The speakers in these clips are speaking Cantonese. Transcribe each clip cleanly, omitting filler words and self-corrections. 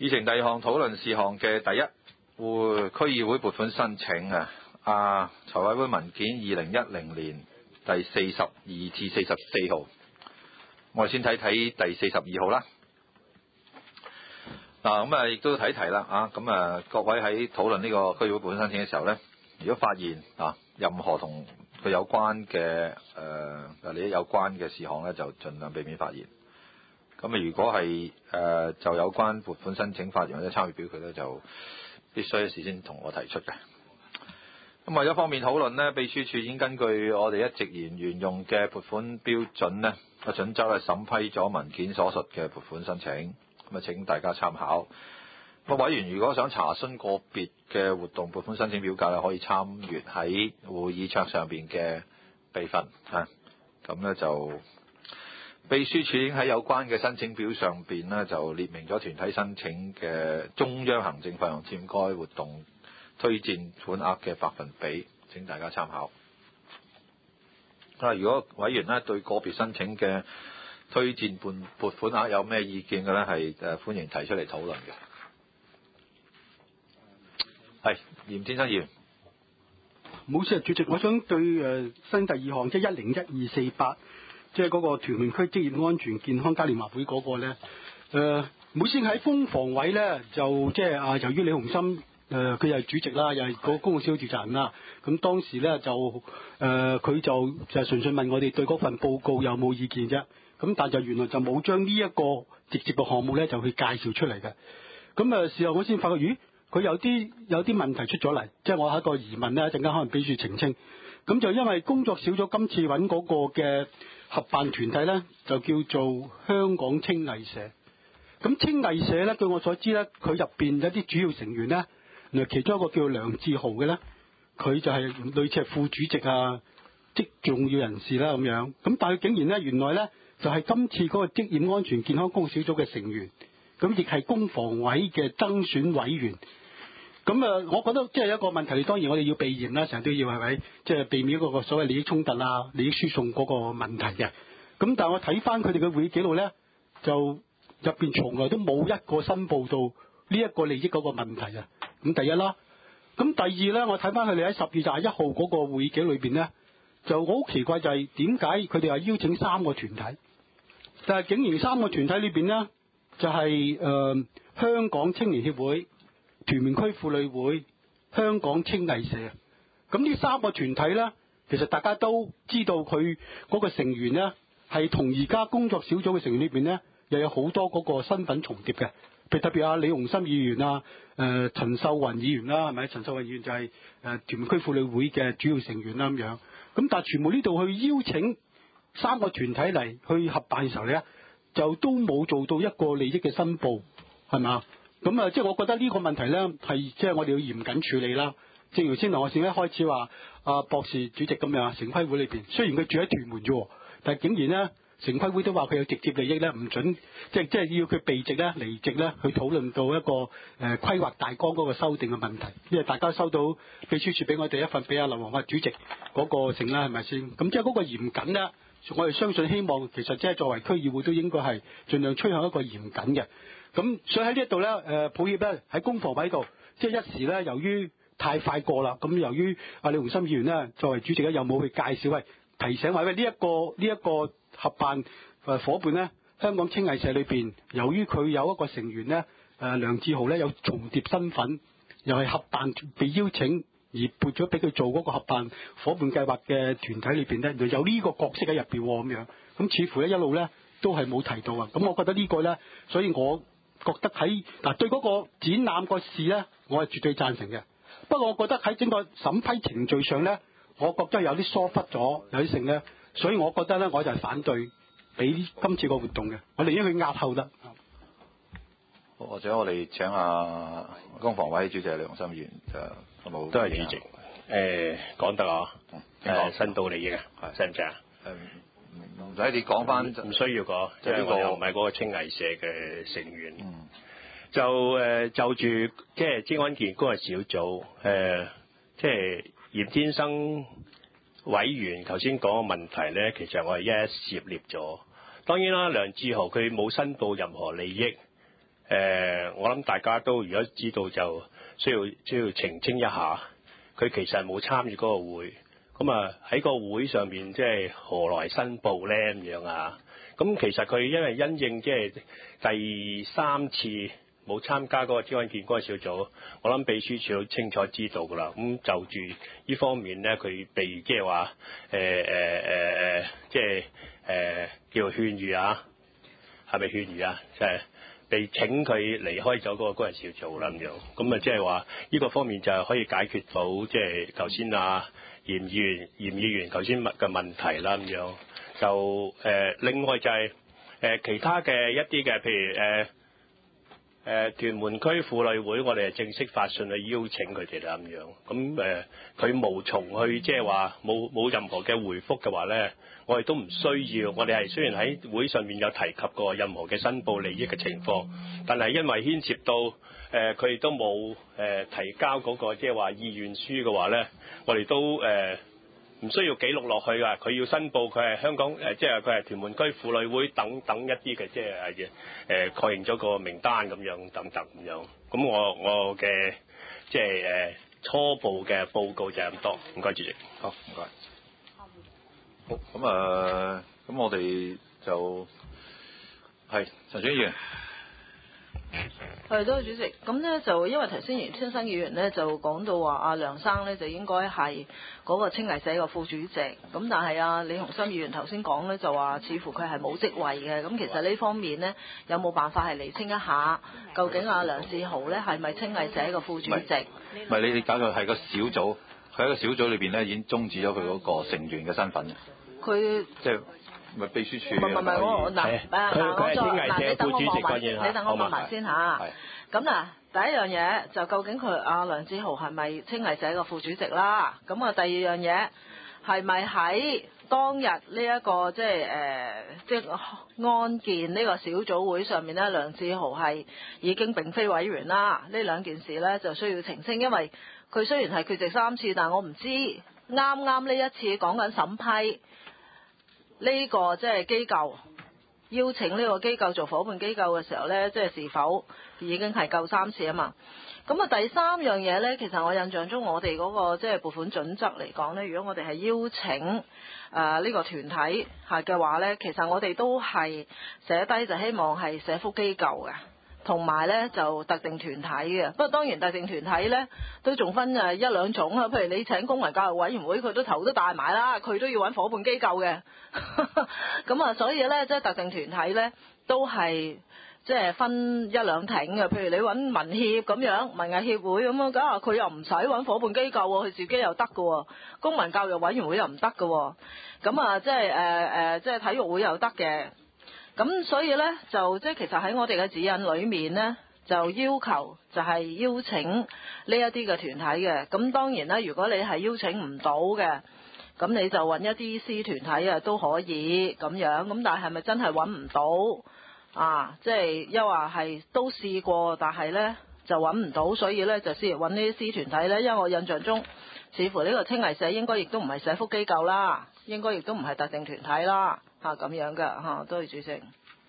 議程第二項討論事項嘅第一，區議會撥款申請財委會文件2010年第42至44號，我哋先睇睇第42號啦。亦都睇題啦各位喺討論呢個區議會撥款申請嘅時候呢，如果發現任何同佢有關嘅利益有關嘅事項呢，就盡量避免發言。如果係就有關撥款申請發言或者參與表決呢，就必須事先同我提出嘅。為咗方便討論呢，秘書處已經根據我哋一直沿用嘅撥款標準呢個準則審批咗文件所述嘅撥款申請，請大家參考。委員如果想查詢個別嘅活動撥款申請表格呢，可以參閱喺會議桌上邊嘅備份就秘書處已經喺有關嘅申請表上邊呢，就列明咗團體申請嘅中央行政費用佔該活動推薦款額嘅百分比，請大家參考。如果委員呢對個別申請嘅推薦撥款額有咩意見嘅呢，係歡迎提出嚟討論嘅。係嚴先生議員。 唔好意思主席，我想對新第二項即係101248，即係嗰個屯門區職業安全健康嘉年華會嗰個呢。唔好意思喺工房委呢，就即係由於李鴻森佢又係主席啦，又係個公共小組召集人啦。咁當時呢，佢就純粹問我哋對嗰份報告有冇意見啫。咁但就原來就冇將呢一個直接嘅項目呢，就去介紹出嚟嘅。咁事後我先發覺，咦，佢有啲問題出咗嚟，即係我係一個疑問呢，一陣間可能俾住澄清。咁就因為工作小組今次揾嗰個嘅合辦團體呢，就叫做香港青藝社。咁青藝社呢，據我所知呢，佢入邊有啲主要成員呢，原來其中一個叫梁志豪嘅呢，佢就係類似係副主席即重要人士啦咁樣。咁但係竟然呢，原來呢，就係今次嗰個職業安全健康工作小組嘅成員，咁亦係工房委嘅增選委員。咁我覺得即係一個問題，當然我哋要避嫌啦，成日都要係咪？即係避免嗰個所謂利益衝突利益輸送嗰個問題嘅。咁但係我睇翻佢哋嘅會議記錄呢，就入邊從來都冇一個申報到呢一個利益嗰個問題啊。咁第一啦，咁第二呢，我睇翻佢哋喺10月21號嗰個會議記錄裏邊呢，就好奇怪就係點解佢哋話邀請3個團體，但係竟然3個團體裏邊呢，就係香港青年協會、屯門區婦女會、香港青藝社。咁呢3個團體呢，其實大家都知道佢嗰個成員呢，係同而家工作小組嘅成員裏邊呢，又有好多嗰個身份重疊嘅。譬如特別李鴻森議員陳秀雲議員啦，係咪？陳秀雲議員就係屯門區婦女會嘅主要成員啦咁樣。咁但係全部呢度去邀請3個團體嚟去合辦嘅時候呢，就都冇做到一個利益嘅申報，係嘛？咁即係我覺得呢個問題呢，係即係我哋要嚴謹處理啦。正如先同我先一開始話博士主席咁樣，城規會裏邊雖然佢住喺屯門啫，但係竟然呢，城規會都話佢有直接利益呢，唔準即係要佢避席呢、離席呢，去討論到一個規劃大綱嗰個修訂嘅問題。因為大家收到秘書處俾我哋一份俾劉皇發主席嗰個成啦，係咪先？咁即係嗰個嚴謹呢，我哋相信希望其實即係作為區議會都應該係盡量趨向一個嚴謹嘅。咁所以喺呢一度呢，抱歉呢，喺工房委度，即係一時呢，由於太快過啦，咁由於李鴻森議員呢，作為主席呢，又冇去介紹提醒話呢一個合辦伙伴呢，香港青藝社裏邊，由於佢有一個成員呢，梁志豪呢，有重疊身份，又係合辦被邀請而撥咗俾佢做嗰個合辦伙伴計劃嘅團體裏邊呢，有呢個角色喺入邊咁樣。咁似乎呢，一路呢，都係冇提到啊。咁我覺得呢個呢，所以我覺得喺對嗰個展覽個事呢，我係絕對贊成嘅。不過我覺得喺整個審批程序上呢，我覺得有啲疏忽咗，有啲性呢，所以我覺得呢，我就係反對俾今次個活動嘅。我寧願去押後得。 或者我哋請工房委主席李鴻森議員有冇？ 都係主席。講得啊，申報利益啊，使唔使啊？ 唔使你講翻， 唔需要講，即係我又唔係嗰個青藝社嘅成員。就住即係職安健工作小組，即係嚴天生委員頭先講嘅問題咧，其實我係一一涉獵咗。當然啦，梁志豪佢冇申報任何利益， 我諗大家都如果知道就需要澄清一下，佢其實係冇參與嗰個會，咁啊喺個會上面即係何來申報咧咁樣啊？咁其實佢因為因應即係第3次冇參加嗰個諮詢建關小組，我諗秘書處都清楚知道㗎啦。咁就住呢方面咧，佢被即係話即係叫勸喻啊，係咪勸喻啊？即係被請佢離開咗嗰個工人小組啦咁樣。咁啊即係話呢個方面就可以解決到即係頭先啊嚴議員頭先問嘅問題啦咁樣。就另外就係其他嘅一啲嘅，譬如屯門區婦女會，我哋係正式發信去邀請佢哋啦咁樣。咁佢無從去即係話冇任何嘅回覆嘅話咧，我哋都唔需要。我哋係雖然喺會上面有提及過任何嘅申報利益嘅情況，但係因為牽涉到佢哋都冇提交嗰個即係話意願書嘅話咧，我哋都唔需要記錄落去㗎，佢要申報佢係香港即係佢係屯門區婦女會等一啲嘅即係確認咗個名單咁樣等等咁樣。咁我嘅即係初步嘅報告就係咁多。唔該主席。 好，唔該。好，咁我哋就係陳選議員。 係，多謝主席。咁咧就因為頭先袁先生議員咧就講到話阿梁生咧就應該係嗰個青藝社嘅副主席，咁但係阿李鴻心議員頭先講咧就話似乎佢係冇職位嘅，咁其實呢方面咧有冇辦法係釐清一下，究竟阿梁志豪咧係咪青藝社嘅副主席？ 唔係你搞到係個小組，佢喺個小組裏邊咧已經終止咗佢嗰個成員嘅身份嘅。 佢即係咪秘書處？ 唔係我嗱佢係青藝社副主席嗰樣， 你等我問埋先嚇。咁嗱，第一樣嘢就究竟佢阿梁志豪係咪青藝社嘅副主席啦？咁啊，第二樣嘢係咪喺當日呢一個即係安建呢個小組會上面咧，梁志豪係已經並非委員啦？呢兩件事咧就需要澄清，因為佢雖然係缺席3次，但我唔知啱啱呢一次講緊審批呢個即係機構邀請呢個機構做夥伴機構嘅時候呢，即係是否已經係夠3次啊嘛？咁啊，第三樣嘢呢，其實我印象中我哋嗰個即係撥款準則嚟講呢，如果我哋係邀請呢個團體係嘅話呢，其實我哋都係寫低就希望係社福機構嘅。同埋咧就特定團體嘅，不過當然特定團體咧都仲分1、2種啊。譬如你請公民教育委員會，佢都頭都大埋啦，佢都要揾夥伴機構嘅。咁啊，所以咧即係特定團體咧都係即係分1、2挺嘅。譬如你揾民協咁樣，文藝協會咁樣，咁佢又唔使揾夥伴機構喎，佢自己又得嘅喎。公民教育委員會又唔得嘅喎。咁啊，即係體育會又得嘅。咁所以咧就即係其實喺我哋嘅指引裏面咧，就要求就係邀請呢一啲嘅團體嘅。咁當然啦，如果你係邀請唔到嘅，咁你就揾一啲私團體啊都可以咁樣。咁但係咪真係揾唔到啊？即係又話係都試過，但係咧就揾唔到，所以咧就先揾呢啲私團體咧。因為我印象中，似乎呢個青藝社應該亦都唔係社福機構啦，應該亦都唔係特定團體啦。咁樣嘅嚇，多謝主席。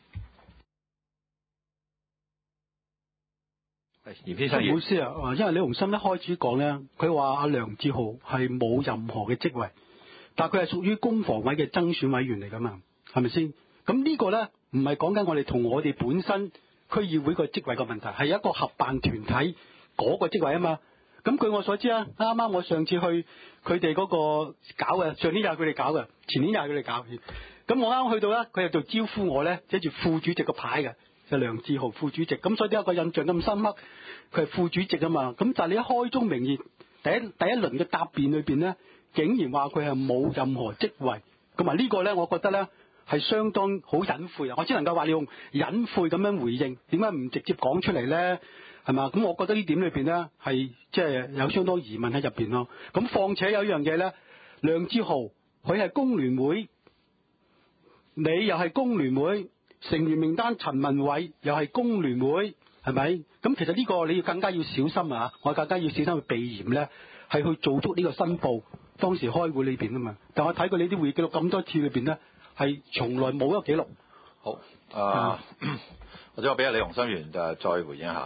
嚴先生， 唔好意思啊，因為李鴻心一開始講咧，佢話阿梁志豪係冇任何嘅職位，但係佢係屬於工房委嘅增選委員嚟㗎嘛，係咪先？咁呢個咧唔係講緊我哋同我哋本身區議會個職位嘅問題，係一個合辦團體嗰個職位啊嘛。咁據我所知啊，啱啱我上次去佢哋嗰個搞嘅，上年又係佢哋搞嘅，前年又係佢哋搞。咁我啱啱去到咧，佢又做招呼我咧，寫住副主席個牌嘅，就梁志豪副主席。咁所以有個印象咁深刻，佢係副主席啊嘛。咁但係你一開宗明義，第一輪嘅答辯裏邊咧，竟然話佢係冇任何職位。咁啊呢個咧，我覺得咧係相當好隱晦啊！我只能夠話你用隱晦咁樣回應，點解唔直接講出嚟咧？係嘛？咁我覺得呢點裏邊咧係即係有相當疑問喺入邊咯。咁況且有一樣嘢咧，梁志豪佢係工聯會。你又係工聯會成員名單，陳文偉又係工聯會，係咪？咁其實呢個你要更加要小心啊！我更加要小心去避嫌咧，係去做足呢個申報。當時開會裏邊啊嘛，但我睇過你啲會議記錄咁多次裏邊咧，係從來冇一個記錄好，或者我俾阿李鴻森議員再回應一下。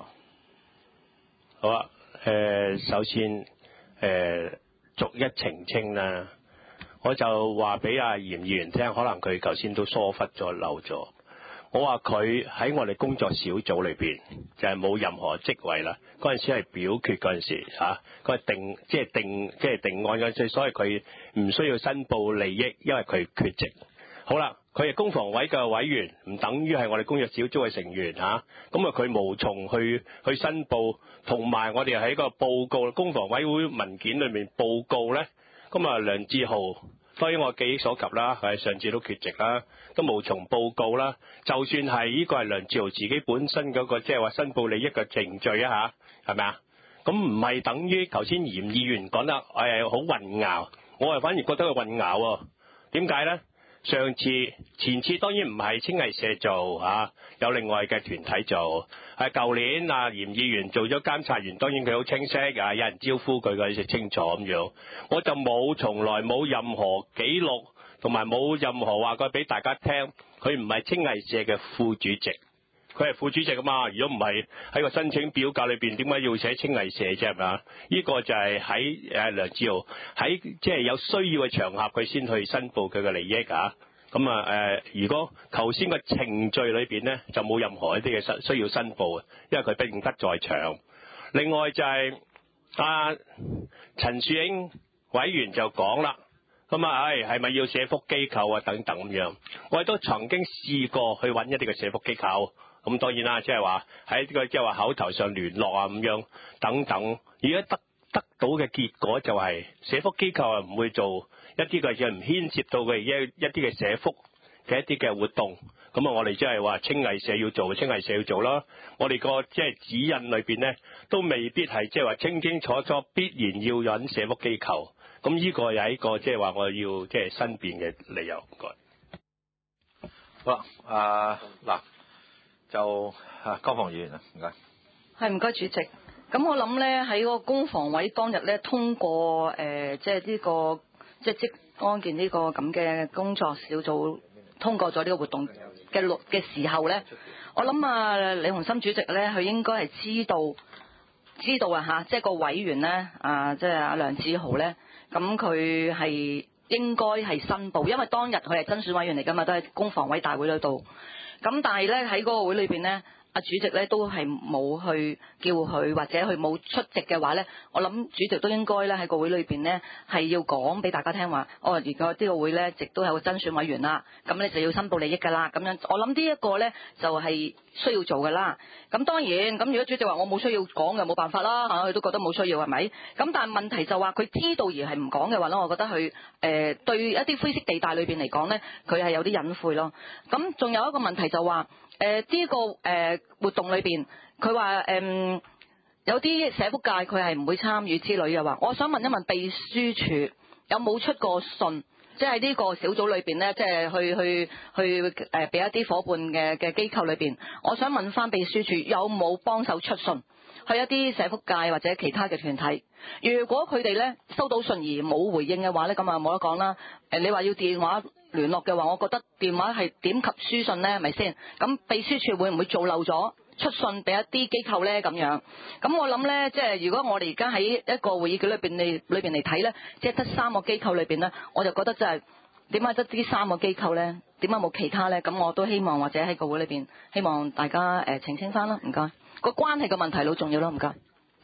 好啊，首先逐一澄清啦，我就話俾阿嚴議員聽，可能佢頭先都疏忽咗漏咗。我話佢喺我哋工作小組裏邊就係冇任何職位啦。嗰陣時係表決嗰陣時嚇，佢係定案嗰陣時，所以佢唔需要申報利益，因為佢缺席。好啦，佢係工房委嘅委員，唔等於係我哋工作小組嘅成員嚇。咁啊，佢無從去申報，同埋我哋喺個報告工房委會文件裏面報告咧，咁啊梁志豪。當然我記憶所及啦，係上次都缺席啦，都無從報告啦。就算係呢個係梁志豪自己本身嗰個即係話申報利益嘅程序啊嚇，係咪啊？咁唔係等於頭先嚴議員講得好混淆，我係反而覺得佢混淆喎。點解咧？前次當然唔係青藝社做嚇，有另外嘅團體做。係舊年啊，嚴議員做咗監察員，當然佢好清晰啊，有人招呼佢就清楚咁樣。我就從來冇任何記錄，同埋冇任何話過俾大家聽，佢唔係青藝社嘅副主席，佢係副主席啊嘛。如果唔係喺個申請表格裏邊，點解要寫青藝社啫？係咪啊？呢個就係喺梁志豪喺即係有需要嘅場合，佢先去申報佢嘅利益啊。咁如果頭先嘅程序裏邊咧，就冇任何一啲嘅需要申報嘅，因為佢不認得在場。另外就係陳樹英委員就講啦，咁係咪要社福機構啊等等咁樣？我亦都曾經試過去揾一啲嘅社福機構，咁當然啦，即係話喺呢個即係話口頭上聯絡啊咁樣等等。而家得到嘅結果就係社福機構唔會做一啲嘅嘢，唔牽涉到嘅一啲嘅社福嘅一啲嘅活動。咁我哋即係話青藝社要做，青藝社要做啦。我哋個即係指引裏邊咧，都未必係即係話清清楚楚必然要揾社福機構。咁呢個有一個即係話我要即係申辯嘅理由。唔該。 好啦，嗱就江鳳議員啊，唔該。 係唔該主席。咁我諗咧喺個工房委當日咧通過即係呢個即係職安健呢個咁嘅工作小組通過咗呢個活動嘅時候咧，我諗李鴻森主席咧佢應該係知道啊嚇，即係個委員咧即係阿梁志豪咧，咁佢係應該係申報，因為當日佢係真選委員嚟㗎嘛，都係工房委大會嗰度。咁但係咧喺嗰個會裏邊咧。阿主席咧都係冇去叫佢或者佢冇出席嘅話咧，我諗主席都應該咧喺個會裏邊咧係要講俾大家聽話，而家呢個會咧亦都有個真選委員啦，咁咧就要申報利益㗎啦，咁樣我諗呢一個咧就係需要做㗎啦。咁當然咁如果主席話我冇需要講嘅，冇辦法啦嚇，佢都覺得冇需要係咪？咁但係問題就話佢知道而係唔講嘅話咧，我覺得佢對一啲灰色地帶裏邊嚟講咧，佢係有啲隱晦咯。咁仲有一個問題就話。呢個活動裏邊，佢話有啲社福界佢係唔會參與之類嘅話，我想問一問秘書處有冇出過信，即係呢個小組裏邊咧，即係去俾一啲伙伴嘅機構裏邊，我想問翻秘書處有冇幫手出信去一啲社福界或者其他嘅團體？如果佢哋咧收到信而冇回應嘅話咧，咁啊冇得講啦。你話要電話聯絡嘅話，我覺得電話係點及書信咧，係咪先？咁秘書處會唔會做漏咗出信俾一啲機構咧？咁樣，咁我諗咧，即係如果我哋而家喺一個會議記裏邊嚟睇咧，即係得3個機構裏邊咧，我就覺得真係點解得呢3個機構咧？點解冇其他咧？咁我都希望或者喺個會裏邊，希望大家澄清翻啦，唔該。個關係嘅問題好重要咯，唔該。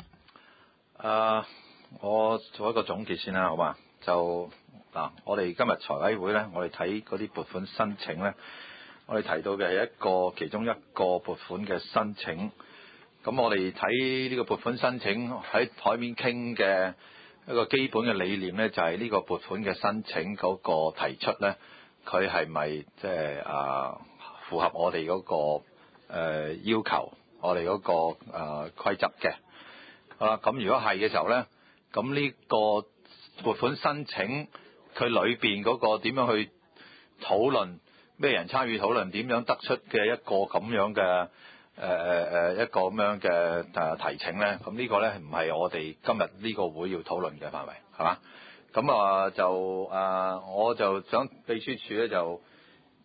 我做一個總結先啦，好嘛？就我哋今日財委會咧，我哋睇嗰啲撥款申請咧，我哋提到嘅係其中一個撥款嘅申請。咁我哋睇呢個撥款申請喺台面傾嘅一個基本嘅理念咧，就係呢個撥款嘅申請嗰個提出咧，佢係咪即係符合我哋嗰個要求，我哋嗰個規則嘅？好啦，咁如果係嘅時候咧，咁呢個撥款申請佢裏邊嗰個點樣去討論，咩人參與討論，點樣得出嘅一個咁樣嘅一個咁樣嘅提請咧？咁呢個咧唔係我哋今日呢個會要討論嘅範圍，係嘛？咁我就想秘書處咧就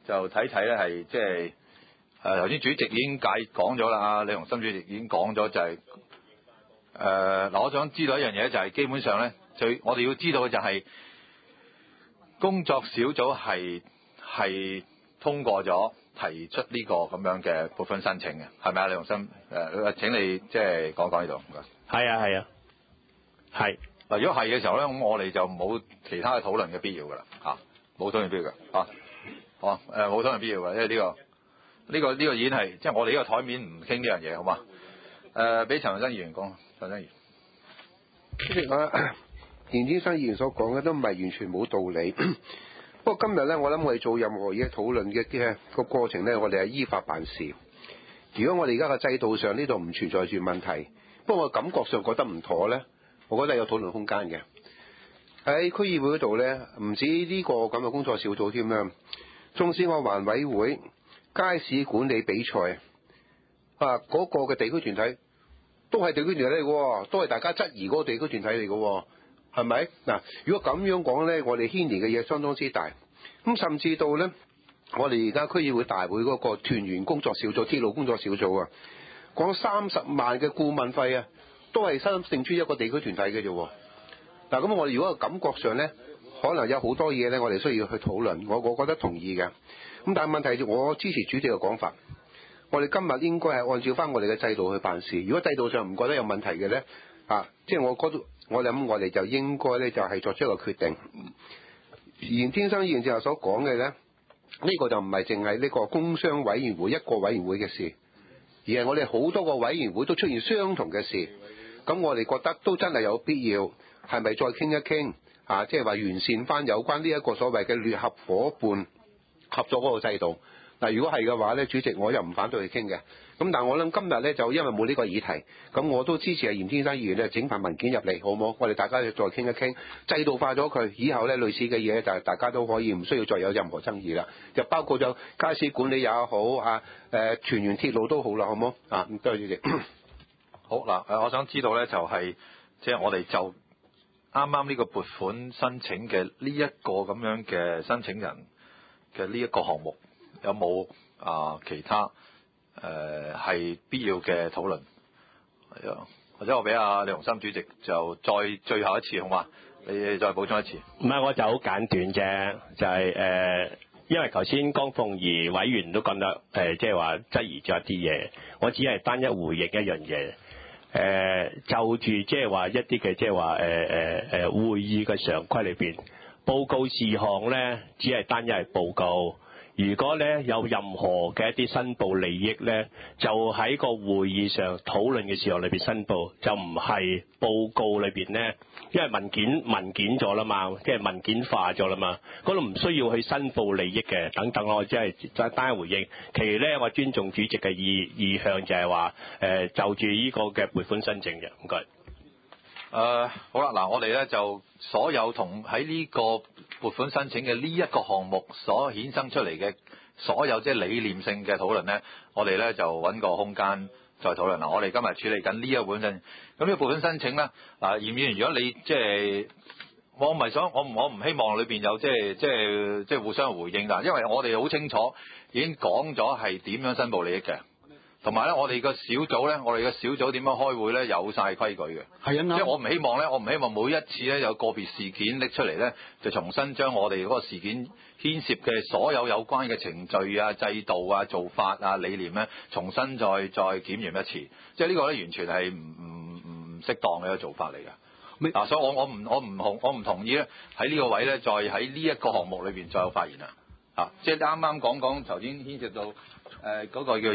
就睇睇咧係即係頭先主席已經講咗啦，李鴻心主席已經講咗就係嗱，我想知道一樣嘢就係基本上咧，我哋要知道嘅就係工作小組係通過咗提出呢個咁樣嘅撥款申請嘅，係咪啊？李鴻心請你即係講講呢度，唔該。 係啊，係。 嗱，如果係嘅時候咧，咁我哋就冇其他嘅討論嘅必要㗎啦，冇討論必要㗎，好冇討論必要㗎，因為呢個已經係即係我哋呢個台面唔傾呢樣嘢，好嘛？俾陳恒生議員講，陳生議員。 主席嚴天生議員所講嘅都唔係完全冇道理，不過今日咧，我諗我哋做任何嘢討論嘅個過程咧，我哋係依法辦事。如果我哋而家嘅制度上呢度唔存在住問題，不過我感覺上覺得唔妥咧，我覺得有討論空間嘅。喺區議會嗰度咧，唔止呢個咁嘅工作小組添啦，中小學環委會街市管理比賽嗰個嘅地區團體都係地區團體嚟嘅，都係大家質疑嗰個地區團體嚟嘅，係咪？嗱，如果咁樣講咧，我哋牽連嘅嘢相當之大。咁甚至到咧，我哋而家區議會大會嗰個團員工作小組、鐵路工作小組講30萬嘅顧問費都係申請出一個地區團體嘅啫。嗱，咁我哋如果感覺上咧，可能有好多嘢咧，我哋需要去討論。我覺得同意嘅。咁但係問題，我支持主席嘅講法。我哋今日應該係按照翻我哋嘅制度去辦事。如果制度上唔覺得有問題嘅咧，即係我諗我哋就應該咧就係作出一個決定。嚴天生議員正話所講嘅咧，呢個就唔係淨係呢個工商委員會一個委員會嘅事，而係我哋好多個委員會都出現相同嘅事。咁我哋覺得都真係有必要，係咪再傾一傾即係話完善翻有關呢一個所謂嘅聯合夥伴合作嗰個制度。嗱，如果係嘅話咧，主席我又唔反對去傾嘅。咁但係我諗今日咧就因為冇呢個議題，咁我都支持嚴天生議員咧整份文件入嚟，好唔好？我哋大家再傾一傾，制度化咗佢，以後咧類似嘅嘢就大家都可以唔需要再有任何爭議啦。就包括咗街市管理也好全員鐵路都好啦，好唔好？唔該，主席。 好嗱，我想知道咧就係即係我哋就啱啱呢個撥款申請嘅呢一個咁樣嘅申請人嘅呢一個項目，有冇其他係必要嘅討論？或者我俾李鴻心主席就再最後一次好嘛？你再補充一次。 唔係，我就好簡短啫，就係因為頭先江鳳儀委員都講得即係話質疑咗一啲嘢，我只係單一回應一樣嘢。就住即係話一啲嘅即係話會議嘅常規裏邊，報告事項咧只係單一係報告。如果咧有任何嘅一啲申報利益咧，就喺個會議上討論嘅時候裏邊申報，就唔係報告裏邊咧，因為文件咗啦嘛，即係文件化咗啦嘛，嗰度唔需要去申報利益嘅等等咯，即係單一回應。其餘咧，我尊重主席嘅意向就係話就住呢個嘅撥款申請嘅，唔該。 好啦，嗱，我哋咧就所有同喺呢個撥款申請嘅呢一個項目所衍生出嚟嘅所有即係理念性嘅討論咧，我哋咧就揾個空間再討論。嗱，我哋今日處理緊呢一本申請，咁呢個撥款申請咧，嚴議員，如果你即係我唔係想我唔希望裏邊有即係互相回應㗎，因為我哋好清楚已經講咗係點樣申報利益嘅。同埋咧，我哋個小組點樣開會咧，有晒規矩嘅。係啊，即係我唔希望每一次咧有個別事件拎出嚟咧，就重新將我哋嗰個事件牽涉嘅所有有關嘅程序啊、制度啊、做法啊、理念咧，重新再檢驗一次。即係呢個咧完全係唔適當嘅一個做法嚟嘅。所以我唔同意咧喺呢個位咧，再喺呢一個項目裏邊再有發言啊。即係啱啱講頭先牽涉到。嗰個叫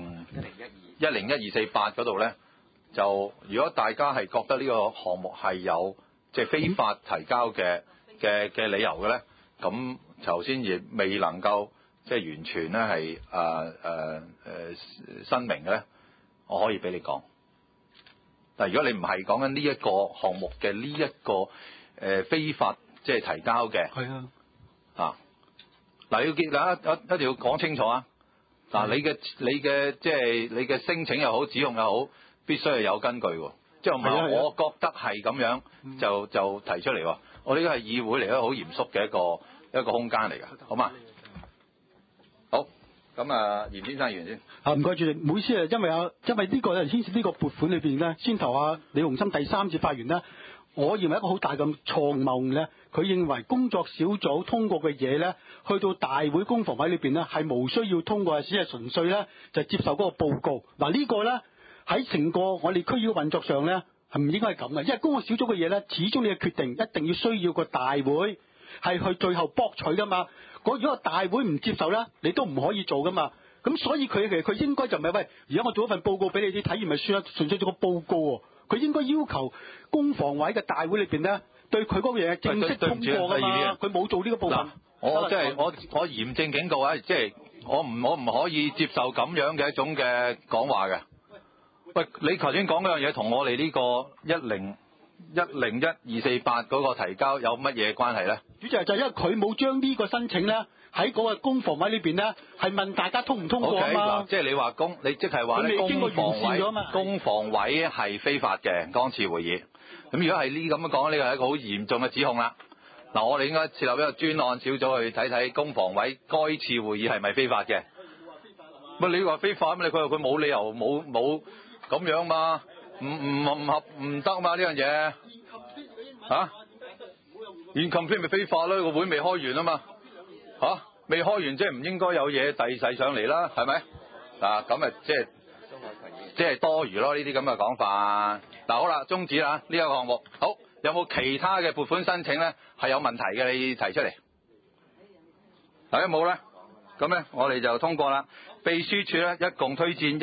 101248嗰度咧，就如果大家係覺得呢個項目係有即係非法提交嘅理由嘅咧，咁頭先亦未能夠即係完全咧係申明嘅咧，我可以俾你講。但如果你唔係講緊呢一個項目嘅呢一個非法即係提交嘅，係嗱要記大家一定要講清楚啊！嗱，你嘅即係你嘅聲請又好，指控又好，必須係有根據喎。即係唔係我覺得係咁樣就提出嚟喎。我呢個係議會嚟，一個好嚴肅嘅一個空間嚟㗎，好嘛？ 咁啊，嚴先生完先。 唔該主席，唔好意思啊，因為呢個咧牽涉呢個撥款裏邊咧，先頭李鴻森第三次發言咧，我認為一個好大嘅錯誤咧，佢認為工作小組通過嘅嘢咧，去到大會公房委裏邊咧係無需要通過，只係純粹咧就接受嗰個報告。嗱呢個咧喺成個我哋區議會運作上咧係唔應該係咁嘅，因為工作小組嘅嘢咧，始終你嘅決定一定要需要個大會係去最後博取噶嘛。如果個大會唔接受咧，你都唔可以做噶嘛。咁所以佢應該就唔係喂，而家我做一份報告俾你睇完咪算啦，純粹做個報告喎。佢應該要求公房委嘅大會裏邊咧，對佢嗰個嘢正式通過噶嘛。佢冇做呢個部分。 我即係我嚴正警告啊！即係我唔可以接受咁樣嘅一種嘅講話嘅。喂，你頭先講嗰樣嘢同我哋呢個1010248嗰個提交有乜嘢關係咧？ 主席就係因為佢冇將呢個申請咧喺嗰個公房委裏邊咧係問大家通唔通過啊嘛。 即係你話你即係話咧公房委係非法嘅當次會議。咁如果係呢咁樣講，呢個係一個好嚴重嘅指控啦。嗱，我哋應該設立一個專案小組去睇睇公房委該次會議係咪非法嘅。乜你話非法咩？佢冇理由冇咁樣嘛？唔得嘛呢樣嘢嚇？incomplete 咪非法咯？個會未開完啊嘛嚇，未開完即係唔應該有嘢遞世上嚟啦，係咪？嗱咁啊即係多餘咯呢啲咁嘅講法。嗱好啦，終止啦呢一個項目。好，有冇其他嘅撥款申請咧係有問題嘅？你提出嚟。嗱有冇咧？咁咧我哋就通過啦。秘書處咧一共推薦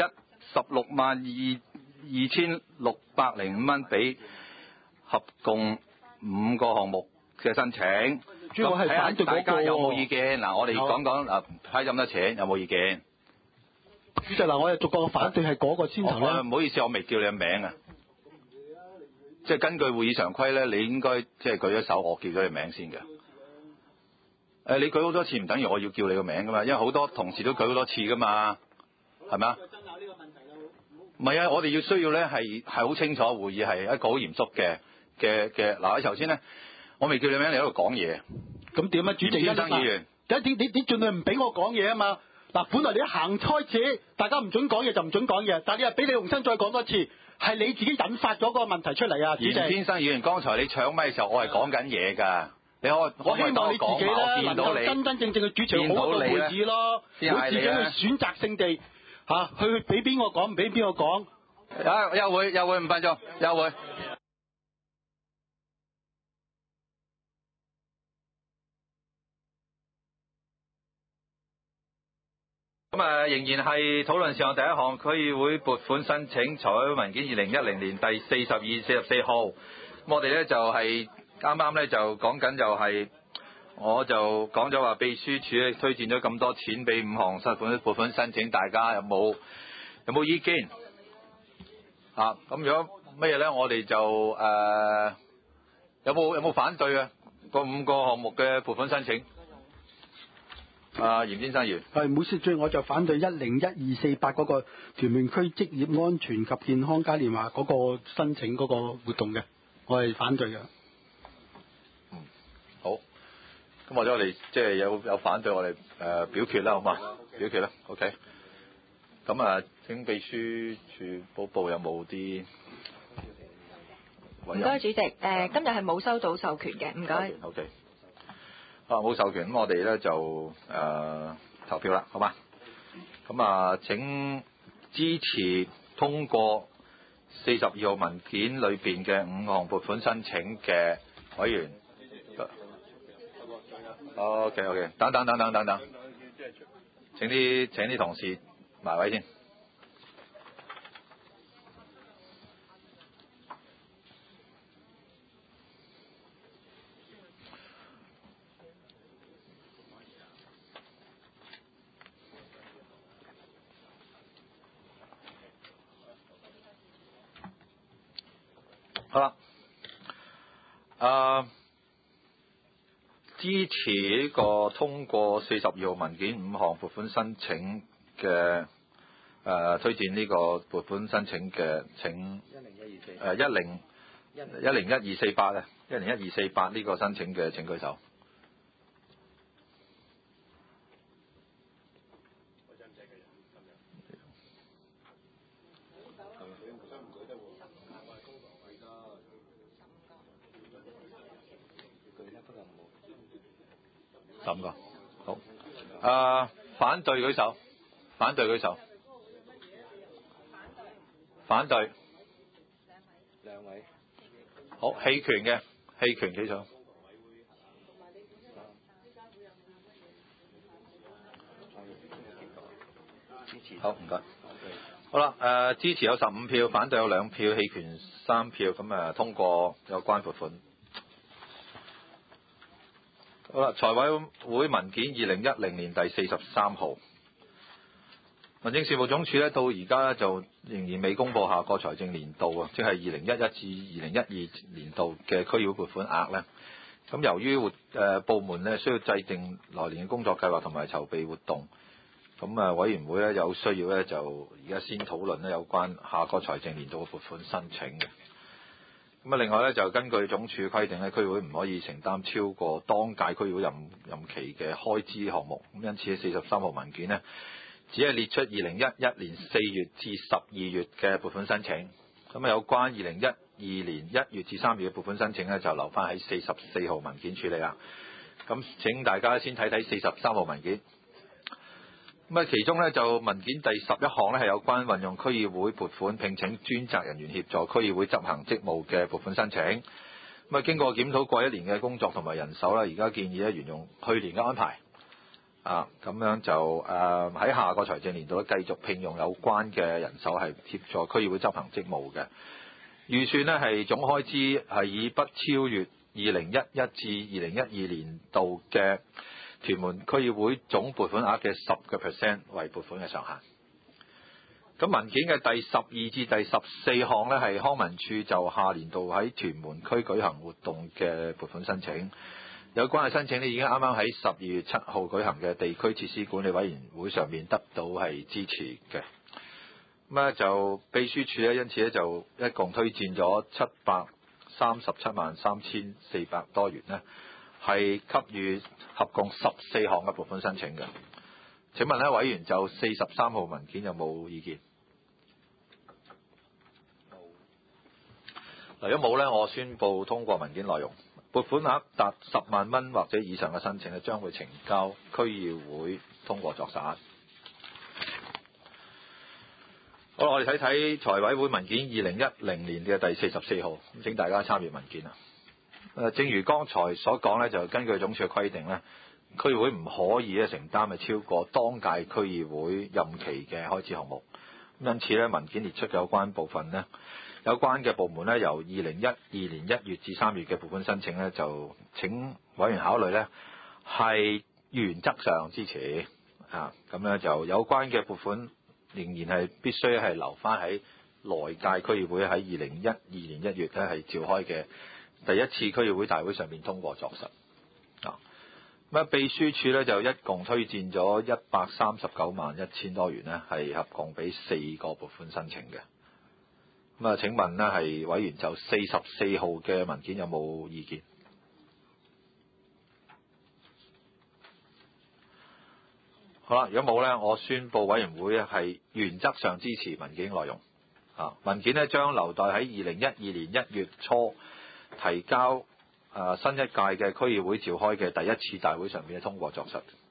162605蚊俾合共5個項目嘅申請。 主要係反對嗰個。 大家有冇意見？嗱，我哋講講批咁多錢有冇意見？ 主席嗱，我哋逐個反對係嗰個先頭啦。 唔好意思，我未叫你嘅名啊。即係根據會議常規咧，你應該即係舉咗手，我叫咗你名先嘅。你舉好多次唔等於我要叫你個名噶嘛，因為好多同事都舉好多次噶嘛，係咪啊？唔係啊，我哋需要咧係好清楚，會議係一個好嚴肅嘅。嗱，頭先咧，我未叫你名，你喺度講嘢。 咁點啊，主席？ 先生議員， 你盡量唔俾我講嘢啊嘛。嗱，本來你一行開始，大家唔准講嘢就唔准講嘢，但係你又俾李鴻森再講多次，係你自己引發咗個問題出嚟啊，主席。 嚴先生議員，剛才你搶咪嘅時候，我係講緊嘢㗎。我希望你自己咧能夠真真正正去主持好一個會議咯，唔好自己去選擇性地去俾邊個講，唔俾邊個講。 休會5分鐘，休會。咁仍然係討論事項第一項區議會撥款申請財委會文件2010年第42、44號。咁我哋咧就係啱啱咧就講緊就係，我就講咗話秘書處咧推薦咗咁多錢俾5項撥款申請，大家有冇意見？咁如果乜嘢咧，我哋就有冇反對啊？嗰5個項目嘅撥款申請。嚴先生議員， 唔好意思，所以我就反對101248嗰個屯門區職業安全及健康嘉年華嗰個申請嗰個活動嘅，我係反對嘅。 好，咁或者我哋即係有反對，我哋表決啦，好嘛？表決啦 ，OK。咁請秘書處報有冇啲？ 唔該，主席。今日係冇收到授權嘅，唔該。 OK。冇授權，咁我哋咧就投票啦，好嘛？咁請支持通過42號文件裏邊嘅5項撥款申請嘅委員。OK，等，請啲同事埋位先。好啦，支持呢個通過42號文件5項撥款申請嘅推薦呢個撥款申請嘅請1011248啊，1011248呢個申請嘅請舉手。 15個。好。反對舉手。反對舉手。反對。 兩位。 好，棄權嘅，棄權舉手。好，唔該。好啦，支持有15票，反對有2票，棄權3票，咁通過有關撥款。好啦，財委會文件2010年第43號，民政事務總署咧到而家就仍然未公布下個財政年度啊，即係2011至2012年度嘅區議會撥款額咧。咁由於部門咧需要制定來年嘅工作計劃同埋籌備活動，咁委員會咧有需要咧就而家先討論咧有關下個財政年度嘅撥款申請嘅。咁另外咧就根據總署規定咧，區議會唔可以承擔超過當屆區議會任期嘅開支項目。咁因此喺43號文件呢，只係列出2011年4月至12月嘅撥款申請。咁有關2012年1月至3月嘅撥款申請咧，就留翻喺44號文件處理啦。咁請大家先睇睇43號文件。咁其中咧就文件第11項咧係有關運用區議會撥款聘請專責人員協助區議會執行職務嘅撥款申請。咁經過檢討過一年嘅工作同埋人手啦，而家建議咧沿用去年嘅安排。咁樣就喺下個財政年度咧繼續聘用有關嘅人手係協助區議會執行職務嘅。預算呢係總開支係以不超越2011至2012年度嘅屯門區議會總撥款額嘅10% 為撥款嘅上限。咁文件嘅第12至第14項呢，係康文署就下年度喺屯門區舉行活動嘅撥款申請。有關嘅申請呢，已經啱啱喺12月7號舉行嘅地區設施管理委員會上面得到係支持嘅。咁就秘書處咧，因此咧就一共推薦咗7373400多元呢，係給予合共14項嘅撥款申請嘅。請問咧，委員就43號文件有冇意見？如果冇咧，我宣布通過文件內容。撥款額達10萬蚊或者以上嘅申請咧，將會呈交區議會通過作實。好，我哋睇睇財委會文件2010年嘅第44號，咁請大家參閱文件啊。正如剛才所講咧，就根據總署嘅規定咧，區議會唔可以咧承擔係超過當屆區議會任期嘅開支項目。因此咧，文件列出嘅有關部分呢，有關嘅部門咧，由2012年1月至3月嘅撥款申請咧，就請委員考慮咧係原則上支持咁樣就有關嘅撥款仍然係必須係留翻喺來屆區議會喺2012年1月咧係召開嘅第一次區議會大會上面通過作實。秘書處咧就一共推薦咗139萬1千多元呢，係合共俾4個撥款申請嘅。請問呢係委員就44號嘅文件有冇意見？好啦，如果冇呢，我宣布委員會係原則上支持文件內容。文件呢將留待喺2012年1月初提交新一屆嘅區議會召開嘅第一次大會上面通過作實。